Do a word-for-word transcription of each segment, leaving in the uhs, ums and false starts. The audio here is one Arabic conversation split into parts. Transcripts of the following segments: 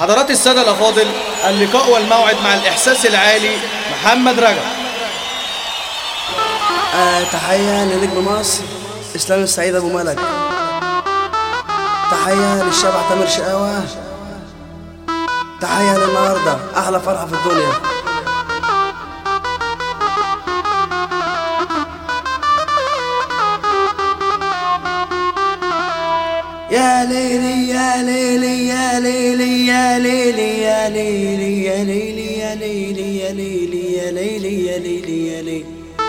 حضرات السادة الأفاضل، اللقاء والموعد مع الإحساس العالي محمد رجب. آه تحية لنجم مصر إسلام السعيد أبو ملك. تحية للشبع تامر شقاوة. تحية للنهاردة أحلى فرحة في الدنيا. يا ليلي يا ليلي يا ليلي يا ليلي يا ليلي يا ليلي يا ليلي يا ليلي يا ليلي يا ليلي يا ليلي.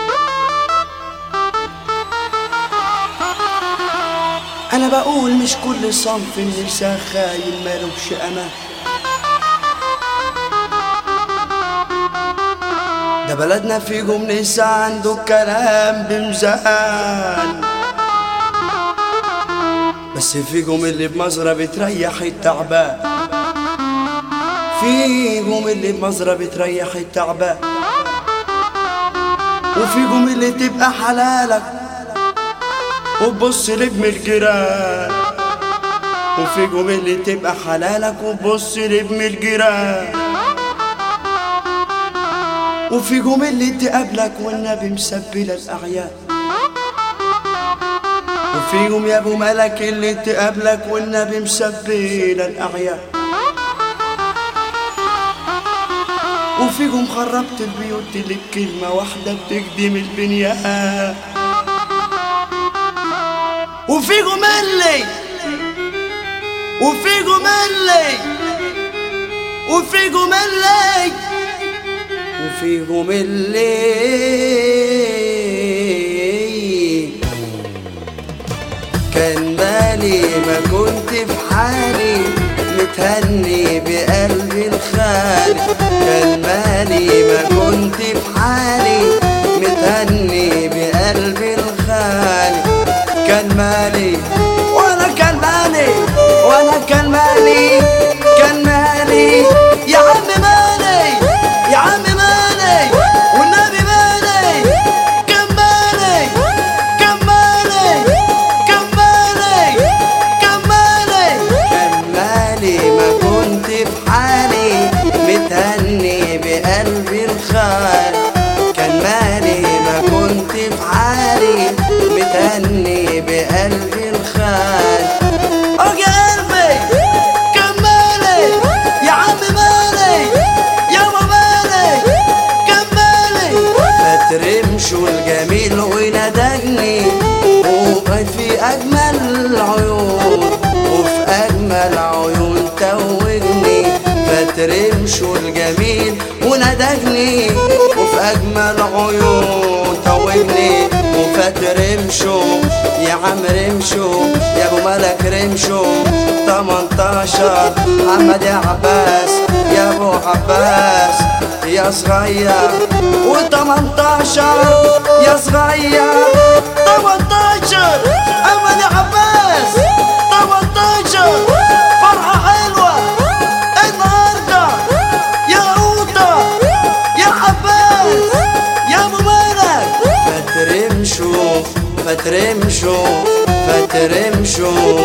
أنا بقول مش كل صنف من سخايل مالوش أمان، ده بلدنا فيهم ناس عنده كلام بمزان، بس فيهم اللي بمزرة بتريح التعبان، فيهم اللي بمزرة بتريح التعبان، وفيهم اللي تبقى حلالك وتبص لابن الجيران، وفيهم اللي تبقى حلالك وتبص لابن الجيران، وفيهم اللي تقابلك والنبي مسبلة الأعياد، وفيهم يا ابو ملك اللي تقابلك والنبي مسبلة الأعياد، وفيهم خربت البيوت اللي بكلمة واحدة بتقدم البنيان، وفيهم اللي وفيهم اللي وفيهم اللي وفيهم اللي كان بالي ما كنت في حالي متهني بقلبي الخالي، كان بالي ما كنت في حالي متهني بقلبي الخالي، كان مالي وانا كان مالي وانا كان مالي كان مالي يا عم مالي يا عم مالي والنبي مالي، كان مالي كان مالي كان مالي كان مالي كان مالي ما كنت في حالي متهني بقلبي الخالي، كان مالي ما كنت في حالي متهني بقلبي الخالي، اوجي قلبي كان مالي يا عم مالي يا ما مالي كان مالي، ما ترمشوا الجميل وندجني وبقى في اجمل العيون وفي اجمل عيون توجني، فترمشوا الجميل وندجني وفي اجمل عيون توجني، وفترمشوا يا عم رمشوا يا ابو ملك رمشوا تمنتاشر محمد يا عباس يا ابو عباس يا صغير وتمنتاشر يا صغير تمنتاشر محمد يا عباس تمنتاشر فرحة حلوة النهاردة يا قوطة يا عباس يا ابو ملك، فترمشوا فترمشوا فترمشوا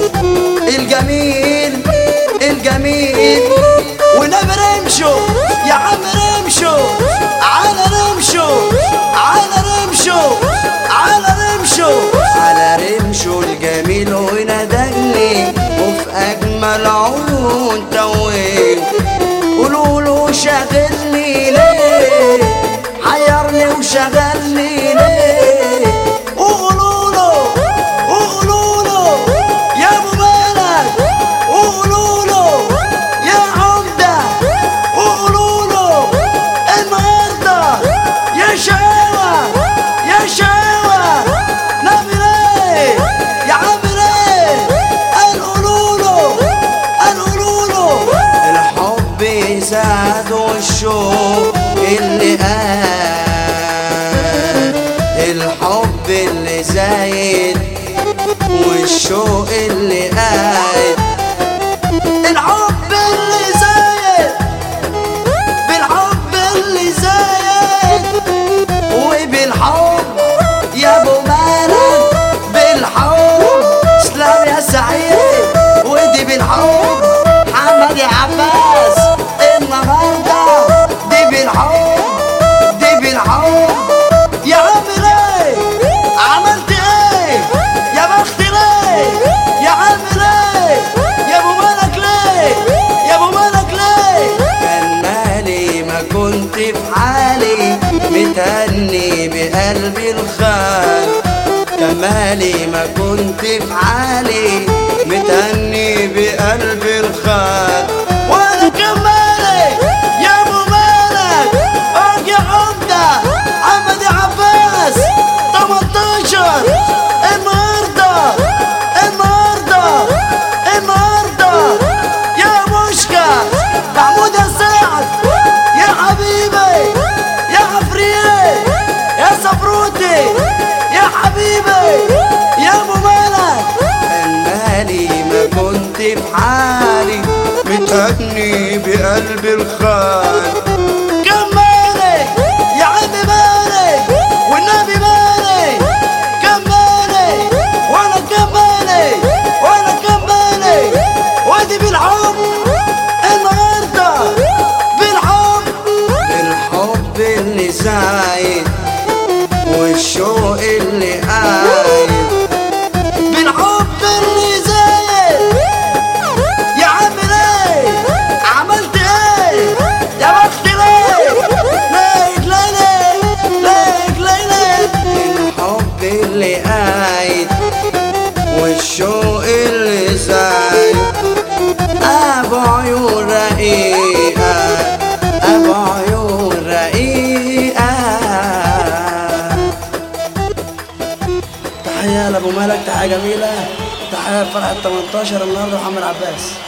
الجميل الجميل ونبرمشوا يا عم رمشوا على رمشوا على رمشوا على رمشوا على رمشوا الجميل وندجني وفي اجمل عيون توين، قولوا له شاغلني ليه حيرني وشغلني ليه، وقولوا له وقولوا له يا ابو مالك وقولوا له يا عمده وقولوا له النهارده يا شقاوة يا شقاوة نعمل ايه يا عم ايه، قال قولوا له قال قولوا له الحب زاد والشوق اللي قال مالي ما كنت في حالي متهني بقلبي الخال. وانا كمالي يا ابو مالك اجي عمده عمد عباس تمنتاشر النهارده النهارده النهارده يا مشكا محمود يا سعد يا حبيبي يا عفريت يا صفروتي يا حبيبي يا ابو مالك. مالي ما كنت في حالي متهني بقلبي الخال. كم مالي يا عمي مالي والنبي مالي كم مالي وانا كم مالي وانا كم مالي وادي بالحب النهارده بالحب بالحب اللي زايد والشوق اللي قايد بالحب اللي زايد. يا عم ليه عملت ايه يا بخت ليه ليك ليلي ليك ليلي بالحب اللي قايد والشوق اللي زايد. ابو عيون رقيقه ابو عيون رقيقه. تحية لأبو مالك، تحية جميلة، تحية لفرحة تمنتاشر النهارده محمد عباس.